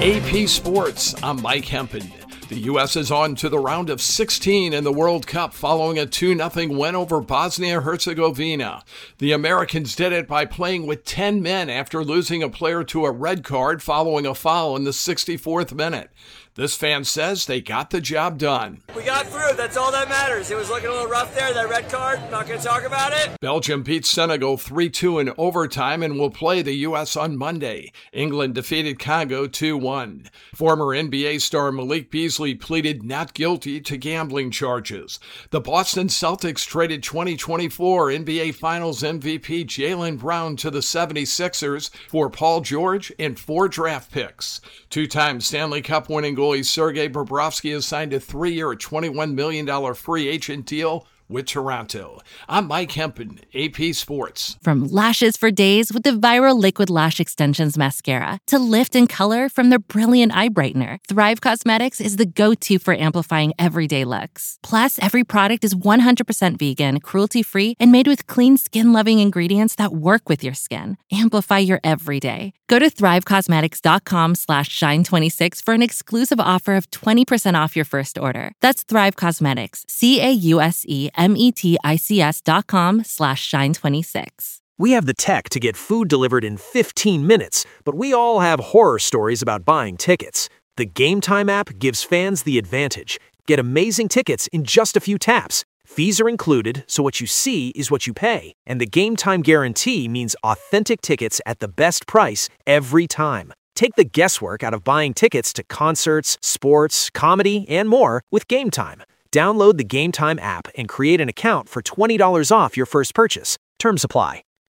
AP Sports, I'm Mike Hempen. The U.S. is on to the round of 16 in the World Cup following a 2-0 win over Bosnia-Herzegovina. The Americans did it by playing with 10 men after losing a player to a red card following a foul in the 64th minute. This fan says they got the job done. We got through. That's all that matters. It was looking a little rough there, that red card. Not going to talk about it. Belgium beat Senegal 3-2 in overtime and will play the U.S. on Monday. England defeated Congo 2-1. Former NBA star Malik Beasley pleaded not guilty to gambling charges. The Boston Celtics traded 2024 NBA Finals MVP Jaylen Brown to the 76ers for Paul George and 4 draft picks. Two-time Stanley Cup winning goalie Sergei Bobrovsky has signed a 3-year, $21 million free agent deal with Toronto. I'm Mike Hempen, AP Sports. From lashes for days with the Viral Liquid Lash Extensions Mascara to lift and color from their brilliant eye brightener, Thrive Causemetics is the go-to for amplifying everyday looks. Plus, every product is 100% vegan, cruelty-free, and made with clean, skin-loving ingredients that work with your skin. Amplify your everyday. Go to thrivecosmetics.com/shine26 for an exclusive offer of 20% off your first order. That's Thrive Cosmetics, CAUSEMETICS.com/shine26. We have the tech to get food delivered in 15 minutes, but we all have horror stories about buying tickets. The Game Time app gives fans the advantage. Get amazing tickets in just a few taps. Fees are included, so what you see is what you pay. And the Game Time guarantee means authentic tickets at the best price every time. Take the guesswork out of buying tickets to concerts, sports, comedy, and more with Game Time. Download the Game Time app and create an account for $20 off your first purchase. Terms apply.